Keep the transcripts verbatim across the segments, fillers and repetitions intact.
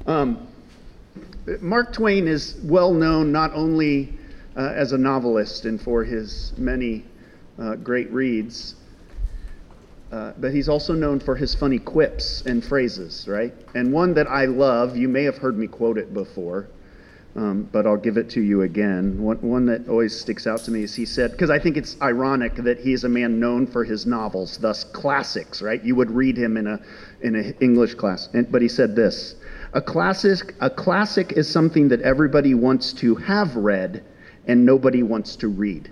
Um, Mark Twain is well known not only uh, as a novelist and for his many uh, great reads, uh, but he's also known for his funny quips and phrases, right? And one that I love, you may have heard me quote it before, um, but I'll give it to you again. One, one that always sticks out to me is he said, because I think it's ironic that he is a man known for his novels, thus classics, right? You would read him in a in an English class, and, but he said this: A classic, a classic is something that everybody wants to have read and nobody wants to read.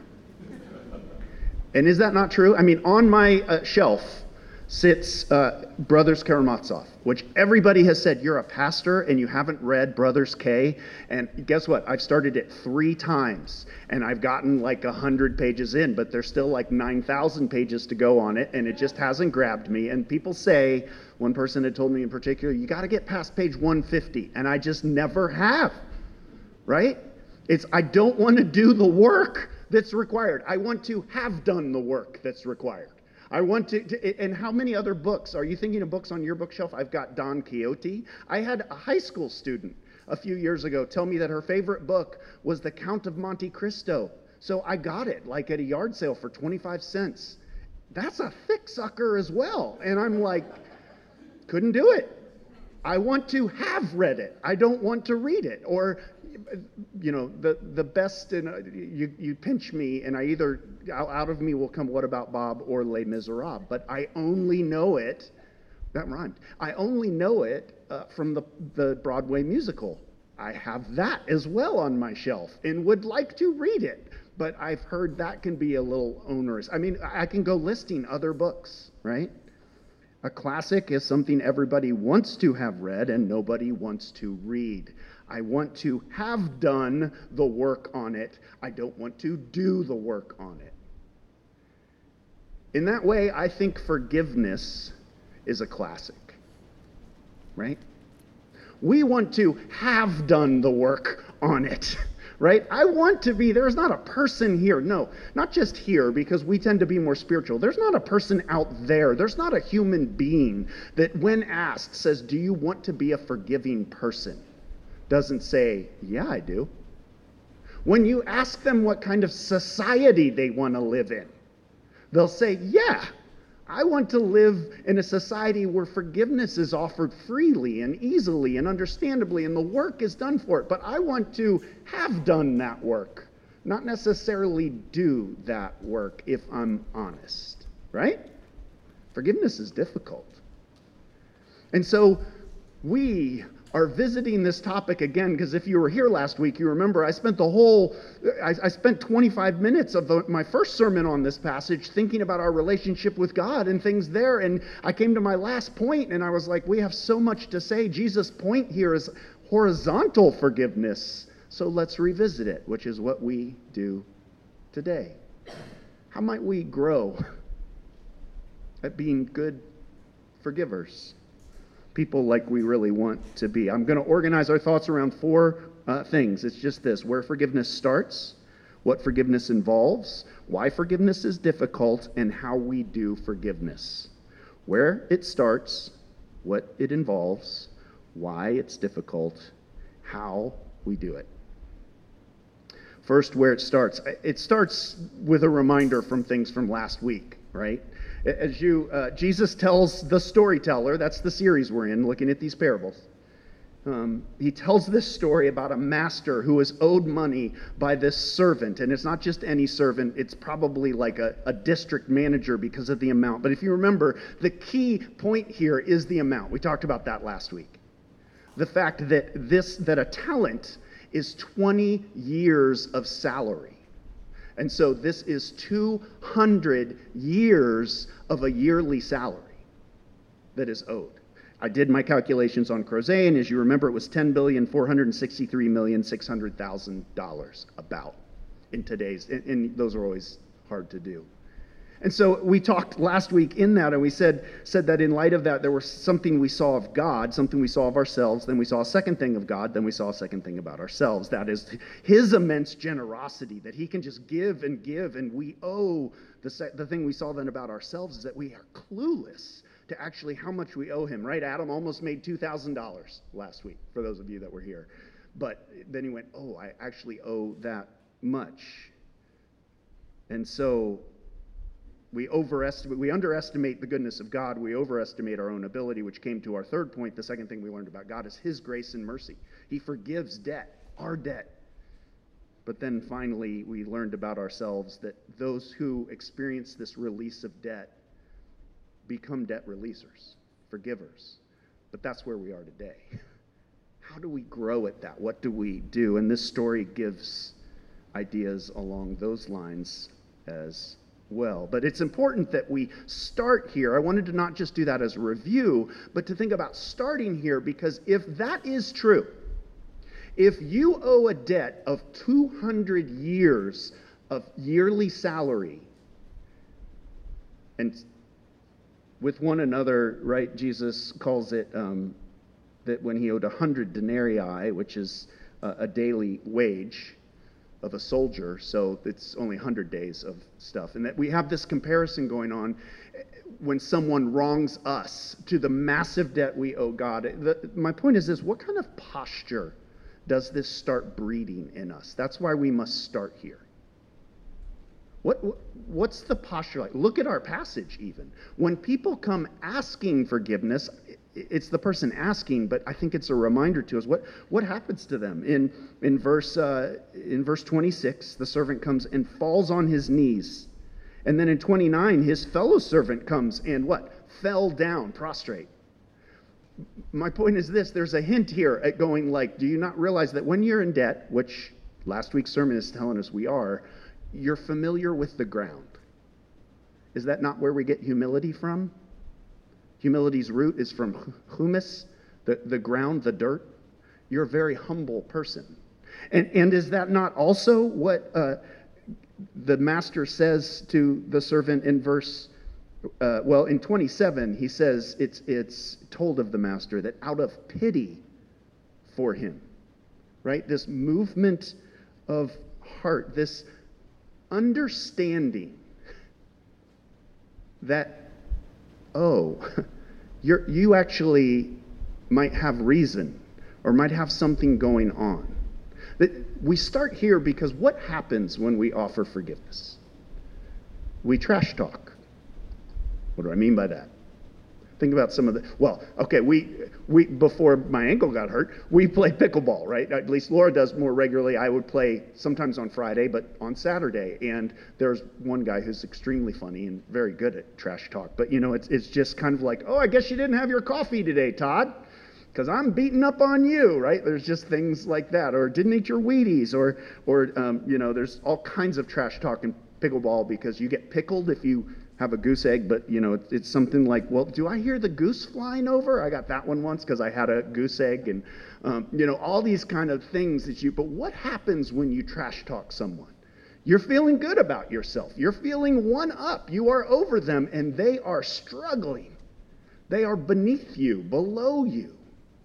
And is that not true? I mean, on my uh, shelf sits uh, Brothers Karamazov, which everybody has said, you're a pastor and you haven't read Brothers K. And guess what? I've started it three times and I've gotten like one hundred pages in, but there's still like nine thousand pages to go on it, and it just hasn't grabbed me. And people say, one person had told me in particular, you got to get past page one fifty, and I just never have, right? It's, I don't want to do the work that's required. I want to have done the work that's required. I want to, to, and how many other books? Are you thinking of books on your bookshelf? I've got Don Quixote. I had a high school student a few years ago tell me that her favorite book was The Count of Monte Cristo. So I got it, like at a yard sale for twenty-five cents. That's a thick sucker as well. And I'm like, couldn't do it. I want to have read it. I don't want to read it. Or, you know, the the best, in a, you, you pinch me and I either, out of me will come What About Bob or Les Miserables. But I only know it, that rhymed, I only know it uh, from the, the Broadway musical. I have that as well on my shelf and would like to read it. But I've heard that can be a little onerous. I mean, I can go listing other books, right? A classic is something everybody wants to have read and nobody wants to read. I want to have done the work on it. I don't want to do the work on it. In that way, I think forgiveness is a classic, right? We want to have done the work on it, right? I want to be, there's not a person here, no, not just here, because we tend to be more spiritual. There's not a person out there, there's not a human being that when asked says, do you want to be a forgiving person? Doesn't say, yeah, I do. When you ask them what kind of society they want to live in, they'll say, yeah, I want to live in a society where forgiveness is offered freely and easily and understandably, and the work is done for it. But I want to have done that work, not necessarily do that work, if I'm honest, right? Forgiveness is difficult. And so we are visiting this topic again, because if you were here last week, you remember I spent the whole, I, I spent twenty-five minutes of the, my first sermon on this passage thinking about our relationship with God and things there, and I came to my last point and I was like, we have so much to say. Jesus' point here is horizontal forgiveness, so let's revisit it, which is what we do today. How might we grow at being good forgivers? People like we really want to be. I'm going to organize our thoughts around four uh, things. It's just this: where forgiveness starts, what forgiveness involves, why forgiveness is difficult, and how we do forgiveness. Where it starts, what it involves, why it's difficult, how we do it. First, where it starts. It starts with a reminder from things from last week, right? As you, uh, Jesus tells the storyteller, that's the series we're in, looking at these parables. Um, he tells this story about a master who is owed money by this servant. And it's not just any servant, it's probably like a, a district manager because of the amount. But if you remember, the key point here is the amount. We talked about that last week. The fact that this, that a talent is twenty years of salary. And so this is two hundred years of a yearly salary that is owed. I did my calculations on Crozet, and as you remember, it was ten billion four hundred sixty-three million six hundred thousand dollars about in today's, and, and those are always hard to do. And so we talked last week in that, and we said, said that in light of that, there was something we saw of God, something we saw of ourselves, then we saw a second thing of God, then we saw a second thing about ourselves. That is his immense generosity, that he can just give and give, and we owe. The, the thing we saw then about ourselves is that we are clueless to actually how much we owe him, right? Adam almost made two thousand dollars last week, for those of you that were here. But then he went, oh, I actually owe that much. And so we overestimate, we underestimate the goodness of God. We overestimate our own ability, which came to our third point. The second thing we learned about God is his grace and mercy. He forgives debt, our debt. But then finally, we learned about ourselves that those who experience this release of debt become debt releasers, forgivers. But that's where we are today. How do we grow at that? What do we do? And this story gives ideas along those lines as well. But it's important that we start here. I wanted to not just do that as a review, but to think about starting here, because if that is true, if you owe a debt of two hundred years of yearly salary, and with one another, right, Jesus calls it um, that when he owed one hundred denarii, which is uh, a daily wage of a soldier, so it's only one hundred days of stuff. And that we have this comparison going on when someone wrongs us to the massive debt we owe God. The, my point is this: what kind of posture does this start breeding in us? That's why we must start here. What, what what's the posture like? Look at our passage even. When people come asking forgiveness, it's the person asking, but I think it's a reminder to us. What what happens to them? In in verse uh, in verse twenty-six, the servant comes and falls on his knees. And then in twenty-nine, his fellow servant comes and what? Fell down, prostrate. My point is this: there's a hint here at going like, do you not realize that when you're in debt, which last week's sermon is telling us we are, you're familiar with the ground? Is that not where we get humility from? Humility's root is from humus, the, the ground, the dirt. You're a very humble person. And, and is that not also what uh, the master says to the servant in verse Uh, well, in twenty-seven, he says it's it's told of the master that out of pity for him, right? This movement of heart, this understanding that, oh, you're, you actually might have reason or might have something going on. That we start here because what happens when we offer forgiveness? We trash talk. What do I mean by that? Think about some of the, well, okay, we, we before my ankle got hurt, we play pickleball, right? At least Laura does more regularly. I would play sometimes on Friday, but on Saturday. And there's one guy who's extremely funny and very good at trash talk. But, you know, it's it's just kind of like, oh, I guess you didn't have your coffee today, Todd, because I'm beating up on you, right? There's just things like that. Or didn't eat your Wheaties. Or, or um, you know, there's all kinds of trash talk in pickleball because you get pickled if you have a goose egg, but you know, it's, it's something like, well, do I hear the goose flying over? I got that one once because I had a goose egg, and um, you know, all these kind of things that you, but what happens when you trash talk someone? You're feeling good about yourself. You're feeling one up. You are over them and they are struggling. They are beneath you, below you.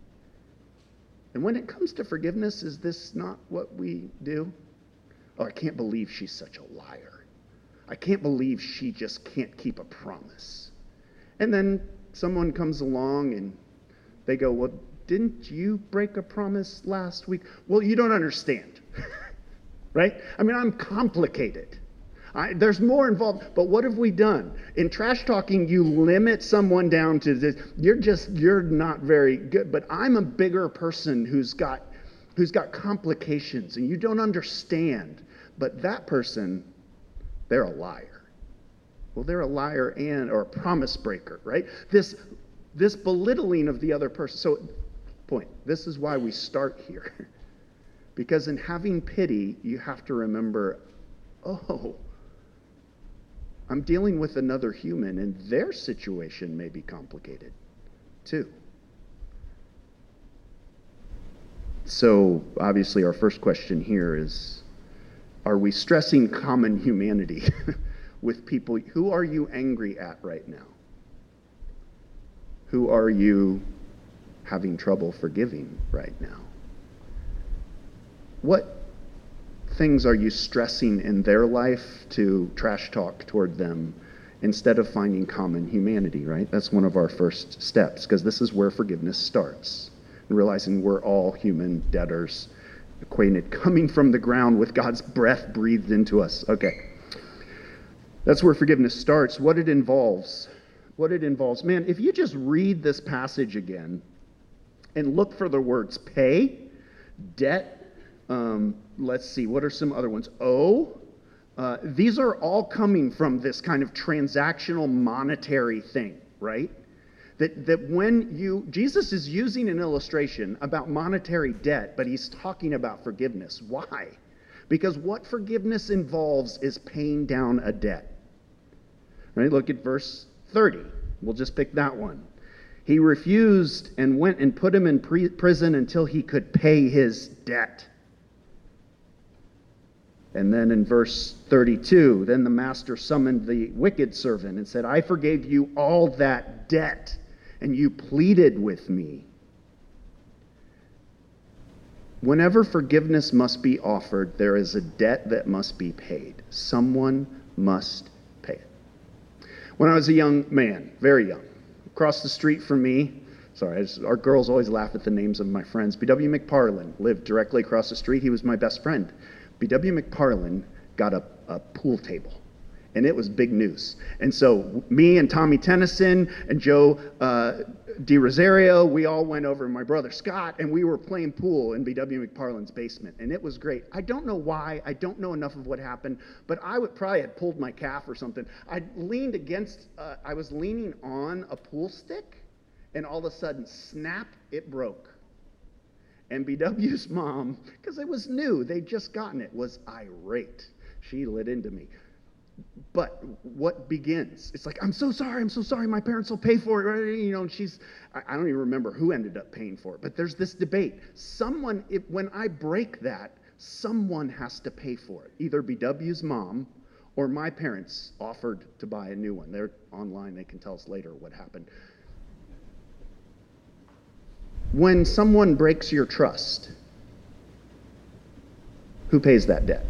And when it comes to forgiveness, is this not what we do? Oh, I can't believe she's such a liar. I can't believe she just can't keep a promise. And then someone comes along and they go, well, didn't you break a promise last week? Well, you don't understand, right? I mean, I'm complicated. I, there's more involved, but what have we done? In trash talking, you limit someone down to this. You're just, you're not very good, but I'm a bigger person who's got, who's got complications and you don't understand. But that person, they're a liar. Well, they're a liar and or a promise breaker, right? This this belittling of the other person. So, point, this is why we start here. Because in having pity, you have to remember, oh, I'm dealing with another human and their situation may be complicated too. So, obviously, our first question here is, are we stressing common humanity with people? Who are you angry at right now? Who are you having trouble forgiving right now? What things are you stressing in their life to trash talk toward them instead of finding common humanity, right? That's one of our first steps, because this is where forgiveness starts. Realizing we're all human debtors, acquainted, coming from the ground with God's breath breathed into us. Okay. That's where forgiveness starts. What it involves. What it involves. Man, if you just read this passage again and look for the words pay, debt, um, let's see, what are some other ones? Owe. Uh, these are all coming from this kind of transactional monetary thing, right? That, that when you, Jesus is using an illustration about monetary debt, but he's talking about forgiveness. Why? Because what forgiveness involves is paying down a debt. Right? Look at verse thirty. We'll just pick that one. He refused and went and put him in pre- prison until he could pay his debt. And then in verse thirty-two, then the master summoned the wicked servant and said, I forgave you all that debt, and you pleaded with me. Whenever forgiveness must be offered, there is a debt that must be paid. Someone must pay it. When I was a young man, very young, across the street from me, sorry, I just, our girls always laugh at the names of my friends. B W McParlin lived directly across the street. He was my best friend. B W McParlin got a, a pool table, and it was big news. And so me and Tommy Tennyson and Joe uh, DiRosario, we all went over to my brother Scott, and we were playing pool in B W McParlin's basement, and it was great. I don't know why. I don't know enough of what happened, but I would probably had pulled my calf or something. I leaned against, uh, I was leaning on a pool stick, and all of a sudden, snap, it broke. And B W's mom, because it was new, they'd just gotten it, was irate. She lit into me. But what begins? It's like, I'm so sorry, I'm so sorry, my parents will pay for it. You know, and she's, I, I don't even remember who ended up paying for it. But there's this debate. Someone, if, when I break that, someone has to pay for it. Either B W's mom or my parents offered to buy a new one. They're online, they can tell us later what happened. When someone breaks your trust, who pays that debt?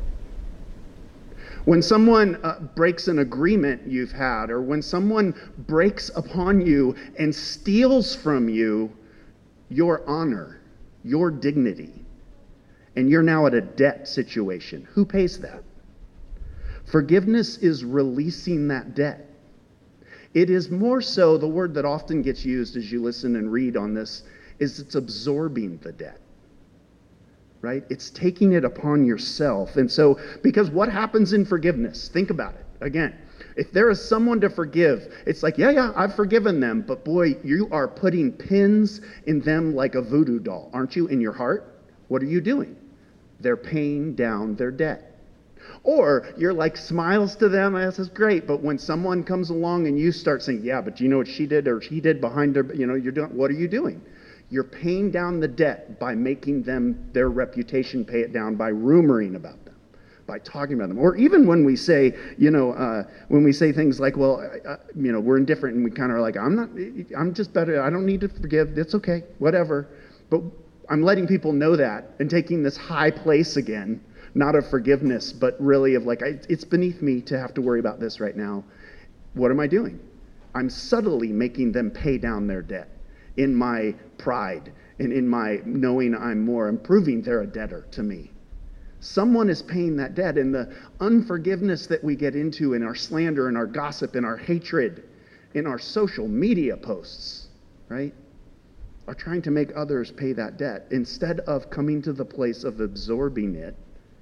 When someone uh, breaks an agreement you've had, or when someone breaks upon you and steals from you your honor, your dignity, and you're now at a debt situation, who pays that? Forgiveness is releasing that debt. It is more so, the word that often gets used as you listen and read on this, is it's absorbing the debt, right? It's taking it upon yourself. And so, because what happens in forgiveness? Think about it. Again, if there is someone to forgive, it's like, yeah, yeah, I've forgiven them, but boy, you are putting pins in them like a voodoo doll, aren't you, in your heart? What are you doing? They're paying down their debt. Or you're like smiles to them, this is great, but when someone comes along and you start saying, yeah, but you know what she did or he did behind her, you know, you're doing, what are you doing? You're paying down the debt by making them, their reputation, pay it down by rumoring about them, by talking about them. Or even when we say, you know, uh, when we say things like, well, uh, you know, we're indifferent and we kind of are like, I'm not, I'm just better, I don't need to forgive, it's okay, whatever. But I'm letting people know that and taking this high place again, not of forgiveness, but really of like, I, it's beneath me to have to worry about this right now. What am I doing? I'm subtly making them pay down their debt. In my pride and in my knowing I'm more, I'm proving they're a debtor to me. Someone is paying that debt, and the unforgiveness that we get into in our slander and our gossip and our hatred in our social media posts, right, are trying to make others pay that debt instead of coming to the place of absorbing it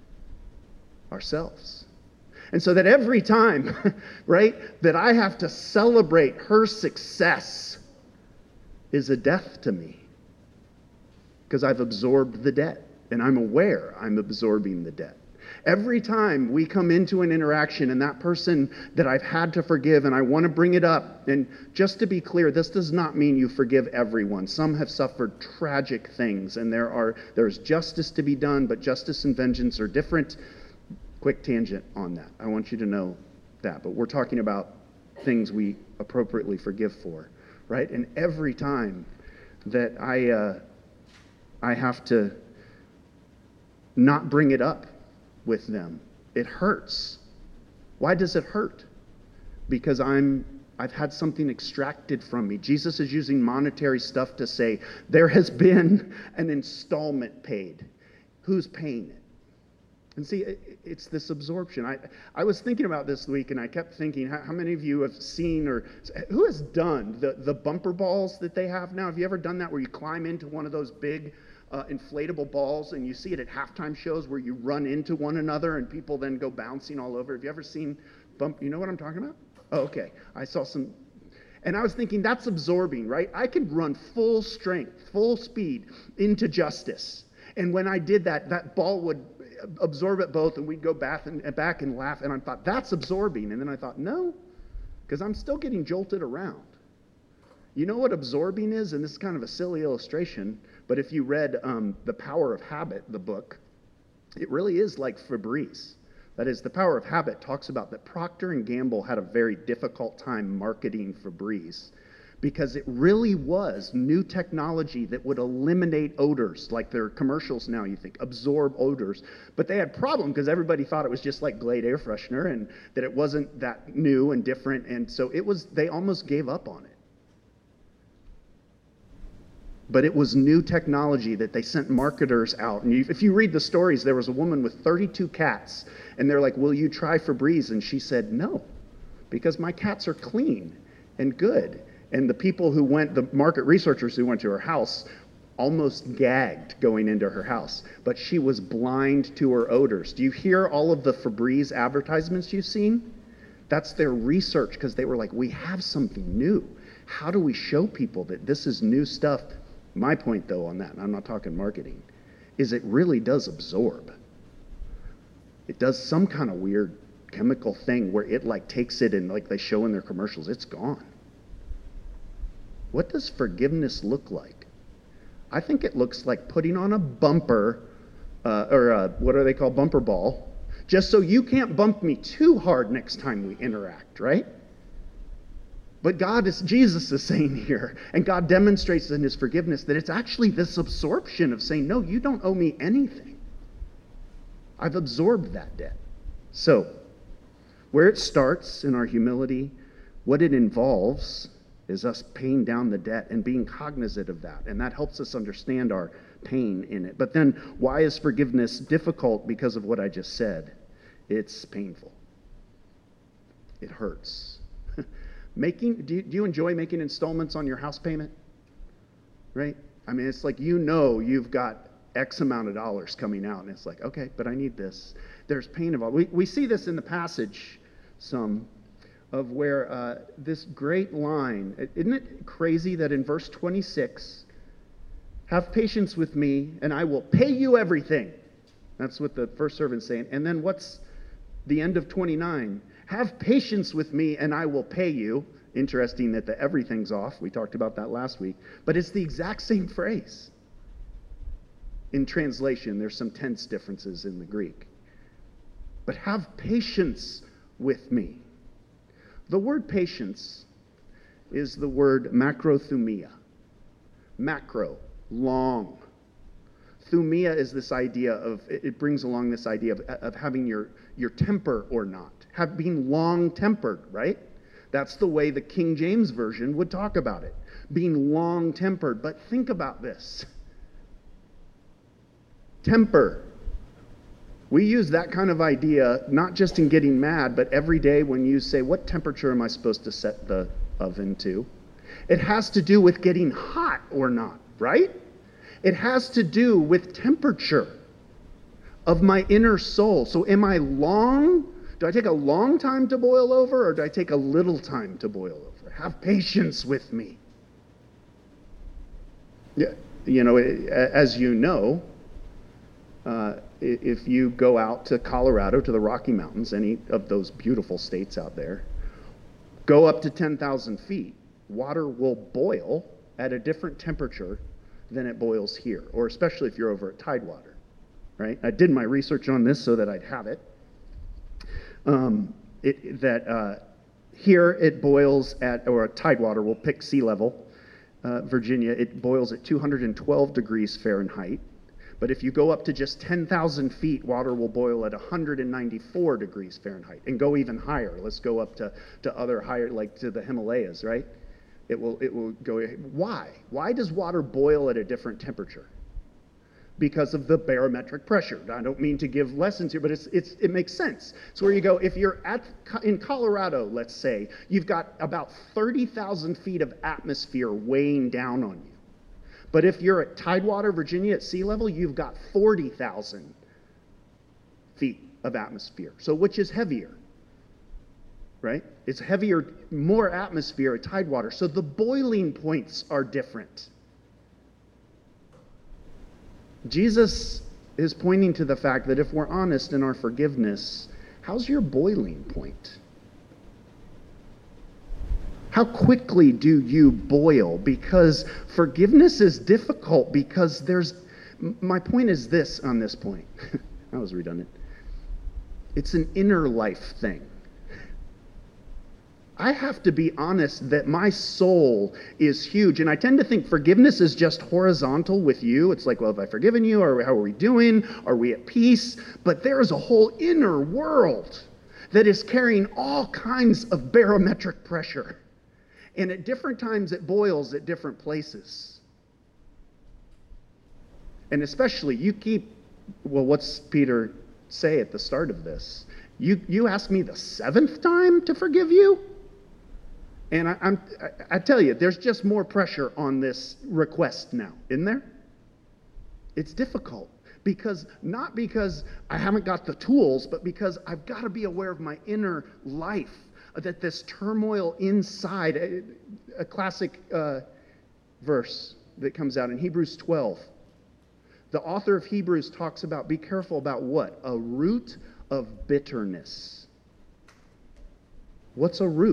ourselves. And so that every time, right, that I have to celebrate her success is a death to me because I've absorbed the debt and I'm aware I'm absorbing the debt. Every time we come into an interaction and that person that I've had to forgive and I want to bring it up, and just to be clear, this does not mean you forgive everyone. Some have suffered tragic things and there are there's justice to be done, but justice and vengeance are different. Quick tangent on that. I want you to know that, but we're talking about things we appropriately forgive for. Right? And every time that I uh, I have to not bring it up with them, it hurts. Why does it hurt? because I'm I've had something extracted from me. Jesus is using monetary stuff to say there has been an installment paid. Who's paying it? And see, it's this absorption. I, I was thinking about this week, and I kept thinking, how, how many of you have seen or who has done the, the bumper balls that they have now? Have you ever done that where you climb into one of those big uh, inflatable balls, and you see it at halftime shows where you run into one another and people then go bouncing all over? Have you ever seen bump? You know what I'm talking about? Oh, okay. I saw some, and I was thinking that's absorbing, right? I could run full strength, full speed into Justice. And when I did that, that ball would absorb it both, and we'd go back and, back and laugh. And I thought, that's absorbing. And then I thought, no, because I'm still getting jolted around. You know what absorbing is? And this is kind of a silly illustration, but if you read um, The Power of Habit, the book, it really is like Febreze. That is, The Power of Habit talks about that Procter and Gamble had a very difficult time marketing Febreze because it really was new technology that would eliminate odors, like their commercials now, you think, absorb odors. But they had a problem because everybody thought it was just like Glade air freshener and that it wasn't that new and different. And so it was, they almost gave up on it. But it was new technology that they sent marketers out. And you, if you read the stories, there was a woman with thirty-two cats, and they're like, will you try Febreze? And she said, no, because my cats are clean and good. And the people who went, the market researchers who went to her house, almost gagged going into her house. But she was blind to her odors. Do you hear all of the Febreze advertisements you've seen? That's their research, because they were like, we have something new. How do we show people that this is new stuff? My point, though, on that, and I'm not talking marketing, is it really does absorb. It does some kind of weird chemical thing where it like takes it and like they show in their commercials, it's gone. What does forgiveness look like? I think it looks like putting on a bumper, uh, or a, what are they called, bumper ball, just so you can't bump me too hard next time we interact, right? But God is, Jesus is saying here, and God demonstrates in his forgiveness that it's actually this absorption of saying, no, you don't owe me anything. I've absorbed that debt. So, where it starts in our humility, what it involves is us paying down the debt and being cognizant of that. And that helps us understand our pain in it. But then, why is forgiveness difficult? Because of what I just said. It's painful. It hurts. Making, do you, do you enjoy making installments on your house payment? Right? I mean, it's like, you know, you've got X amount of dollars coming out, and it's like, okay, but I need this. There's pain involved. We, we see this in the passage some of where uh, this great line, isn't it crazy that in verse twenty-six, have patience with me and I will pay you everything. That's what the first servant's saying. And then what's the end of twenty-nine? Have patience with me and I will pay you. Interesting that the everything's off. We talked about that last week. But it's the exact same phrase. In translation, there's some tense differences in the Greek. But have patience with me. The word patience is the word macrothumia. Macro, long. Thumia is this idea of, it brings along this idea of, of having your, your temper or not. Have being long-tempered, right? That's the way the King James Version would talk about it. Being long-tempered. But think about this. Temper. We use that kind of idea, not just in getting mad, but every day when you say, what temperature am I supposed to set the oven to? It has to do with getting hot or not, right? It has to do with temperature of my inner soul. So am I long? Do I take a long time to boil over, or do I take a little time to boil over? Have patience with me. Yeah, you know, as you know, uh, if you go out to Colorado, to the Rocky Mountains, any of those beautiful states out there, go up to ten thousand feet, water will boil at a different temperature than it boils here, or especially if you're over at Tidewater, right? I did my research on this so that I'd have it. Um, it that uh, here it boils at, or Tidewater will pick sea level. Uh, Virginia, it boils at two hundred twelve degrees Fahrenheit. But if you go up to just ten thousand feet, water will boil at one hundred ninety-four degrees Fahrenheit and go even higher. Let's go up to, to other higher, like to the Himalayas, right? It will, it will go. Why? Why does water boil at a different temperature? Because of the barometric pressure. I don't mean to give lessons here, but it's, it's, it makes sense. So where you go, if you're at in Colorado, let's say, you've got about thirty thousand feet of atmosphere weighing down on you. But if you're at Tidewater, Virginia, at sea level, you've got forty thousand feet of atmosphere. So which is heavier? Right? It's heavier, more atmosphere at Tidewater. So the boiling points are different. Jesus is pointing to the fact that if we're honest in our forgiveness, how's your boiling point? How quickly do you boil? Because forgiveness is difficult because there's, my point is this on this point. That was redundant. It's an inner life thing. I have to be honest that my soul is huge. And I tend to think forgiveness is just horizontal with you. It's like, well, have I forgiven you? Or how are we doing? Are we at peace? But there is a whole inner world that is carrying all kinds of barometric pressure. And at different times it boils at different places. And especially you keep, well, what's Peter say at the start of this? You, you ask me the seventh time to forgive you? And I, I'm, I, I tell you, there's just more pressure on this request now, isn't there? It's difficult because, not because I haven't got the tools, but because I've got to be aware of my inner life, that this turmoil inside, a, a classic uh, verse that comes out in Hebrews twelve. The author of Hebrews talks about, be careful about what? A root of bitterness. What's a root?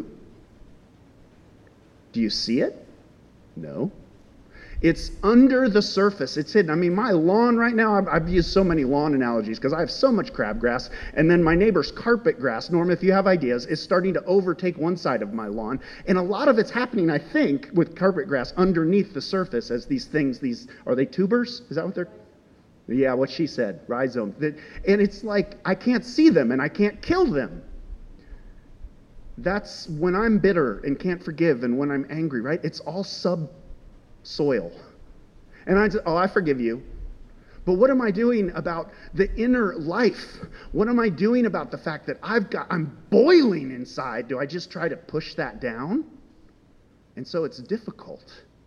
Do you see it? No. It's under the surface. It's hidden. I mean, my lawn right now, I've, I've used so many lawn analogies because I have so much crabgrass. And then my neighbor's carpet grass, Norm, if you have ideas, is starting to overtake one side of my lawn. And a lot of it's happening, I think, with carpet grass underneath the surface as these things, these, are they tubers? Is that what they're? Yeah, what she said, rhizome. And it's like, I can't see them and I can't kill them. That's when I'm bitter and can't forgive and when I'm angry, right? It's all subsoil. And I say, oh, I forgive you. But what am I doing about the inner life? What am I doing about the fact that I've got, I'm boiling inside? Do I just try to push that down? And so it's difficult.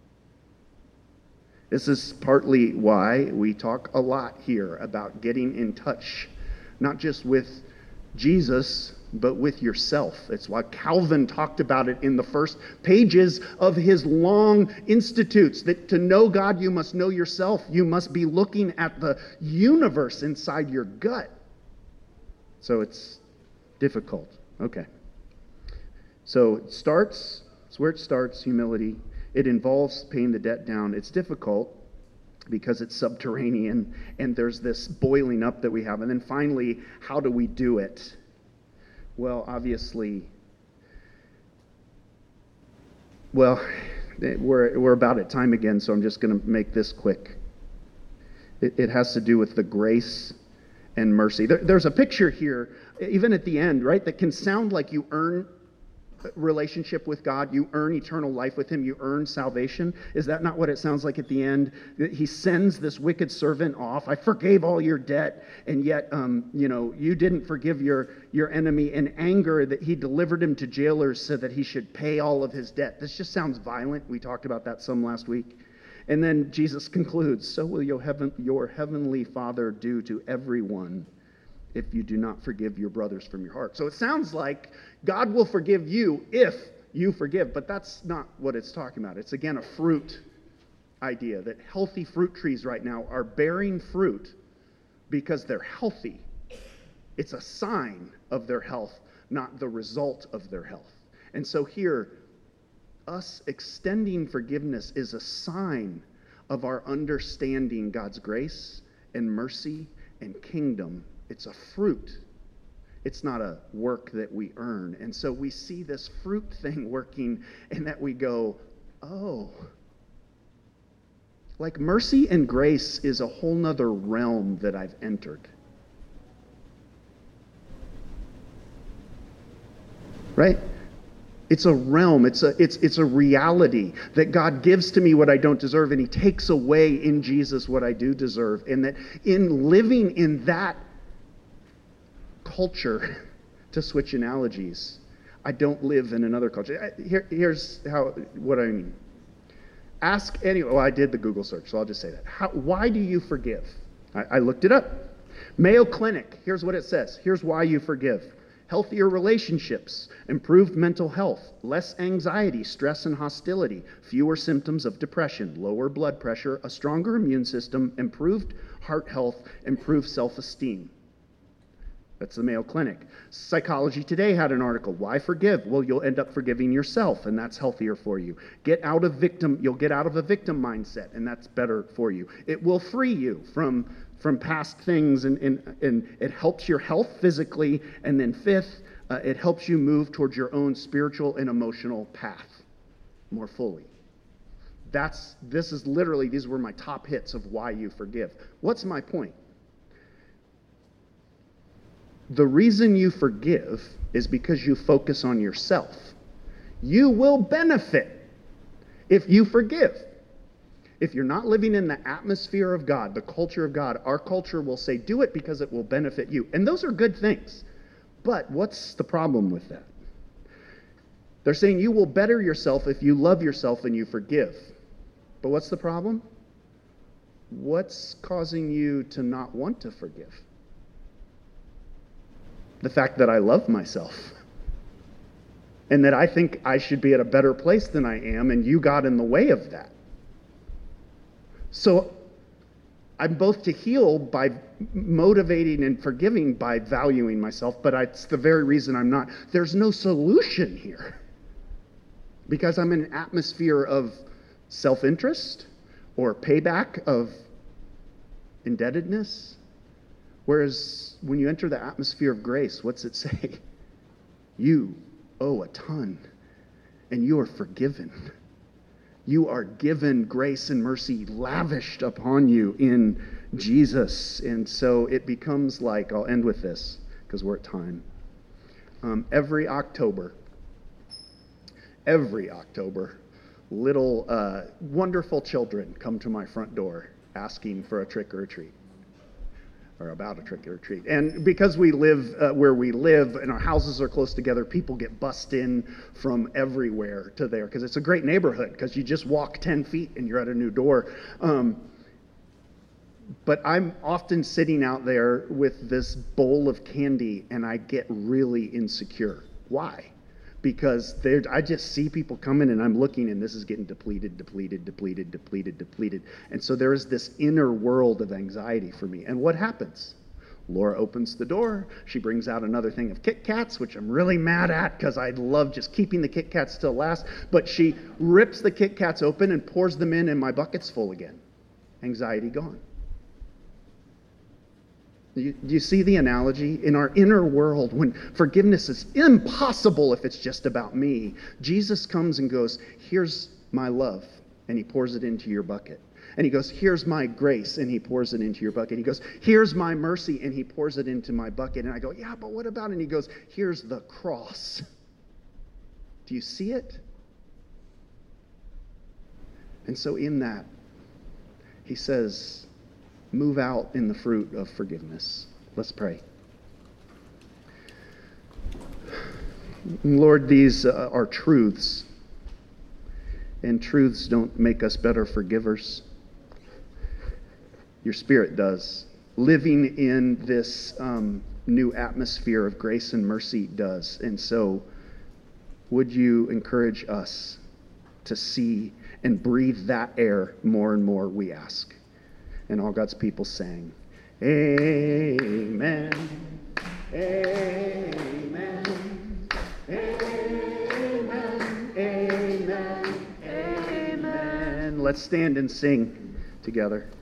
This is partly why we talk a lot here about getting in touch, not just with Jesus, but with yourself. It's why Calvin talked about it in the first pages of his long institutes, that to know God, you must know yourself. You must be looking at the universe inside your gut. So it's difficult. Okay. So it starts, it's where it starts, humility. It involves paying the debt down. It's difficult because it's subterranean and there's this boiling up that we have. And then finally, how do we do it? Well, obviously, well, we're, we're about at time again, so I'm just going to make this quick. It, it has to do with the grace and mercy. There, there's a picture here, even at the end, right, that can sound like you earn relationship with God, you earn eternal life with him, you earn salvation. Is that not what it sounds like at the end? He sends this wicked servant off. I forgave all your debt, and yet um, you know, you didn't forgive your, your enemy in anger that he delivered him to jailers so that he should pay all of his debt. This just sounds violent. We talked about that some last week. And then Jesus concludes, so will your, heaven, your heavenly Father do to everyone if you do not forgive your brothers from your heart. So it sounds like God will forgive you if you forgive, but that's not what it's talking about. It's, again, a fruit idea, that healthy fruit trees right now are bearing fruit because they're healthy. It's a sign of their health, not the result of their health. And so here, us extending forgiveness is a sign of our understanding God's grace and mercy and kingdom. It's a fruit. It's not a work that we earn. And so we see this fruit thing working and that we go, oh, Like mercy and grace is a whole nother realm that I've entered. Right? It's a realm, it's a, it's, it's a reality that God gives to me what I don't deserve, and he takes away in Jesus what I do deserve. And that in living in that culture, to switch analogies, I don't live in another culture. Here, here's how what I mean. Ask any, oh, I did the Google search, so I'll just say that. How, why do you forgive? I, I looked it up. Mayo Clinic, here's what it says. Here's why you forgive. Healthier relationships, improved mental health, less anxiety, stress, and hostility, fewer symptoms of depression, lower blood pressure, a stronger immune system, improved heart health, improved self-esteem. That's the Mayo Clinic. Psychology Today had an article, why forgive? Well, you'll end up forgiving yourself, and that's healthier for you. Get out of victim, you'll get out of a victim mindset, and that's better for you. It will free you from from past things, and, and, and it helps your health physically. And then fifth, uh, it helps you move towards your own spiritual and emotional path more fully. That's, this is literally, these were my top hits of why you forgive. What's my point? The reason you forgive is because you focus on yourself. You will benefit if you forgive. If you're not living in the atmosphere of God, the culture of God, our culture will say, do it because it will benefit you. And those are good things. But what's the problem with that? They're saying you will better yourself if you love yourself and you forgive. But what's the problem? What's causing you to not want to forgive? The fact that I love myself. And that I think I should be at a better place than I am, and you got in the way of that. So I'm both to heal by motivating and forgiving by valuing myself, but it's the very reason I'm not. There's no solution here because I'm in an atmosphere of self-interest or payback, of indebtedness. Whereas when you enter the atmosphere of grace, what's it say? You owe a ton, and you are forgiven. You are given grace and mercy lavished upon you in Jesus. And so it becomes like, I'll end with this because we're at time. Um, every October, every October, little uh, wonderful children come to my front door asking for a trick or a treat. Or about a trick or treat. And because we live uh, where we live and our houses are close together, people get bussed in from everywhere to there because it's a great neighborhood because you just walk ten feet and you're at a new door. Um, but I'm often sitting out there with this bowl of candy and I get really insecure. Why? Because I just see people coming and I'm looking and this is getting depleted, depleted, depleted, depleted, depleted. And so there is this inner world of anxiety for me. And what happens? Laura opens the door. She brings out another thing of Kit Kats, which I'm really mad at because I love just keeping the Kit Kats till last. But she rips the Kit Kats open and pours them in and my bucket's full again. Anxiety gone. You, do you see the analogy? In our inner world, when forgiveness is impossible if it's just about me, Jesus comes and goes, here's my love, and he pours it into your bucket. And he goes, here's my grace, and he pours it into your bucket. He goes, here's my mercy, and he pours it into my bucket. And I go, yeah, but what about it? And he goes, here's the cross. Do you see it? And so in that, he says, move out in the fruit of forgiveness. Let's pray. Lord, these uh, are truths, and truths don't make us better forgivers. Your Spirit does. Living in this um, new atmosphere of grace and mercy does. And so, would you encourage us to see and breathe that air more and more, we ask. And all God's people sang, Amen, Amen, Amen, Amen, Amen. Let's stand and sing together.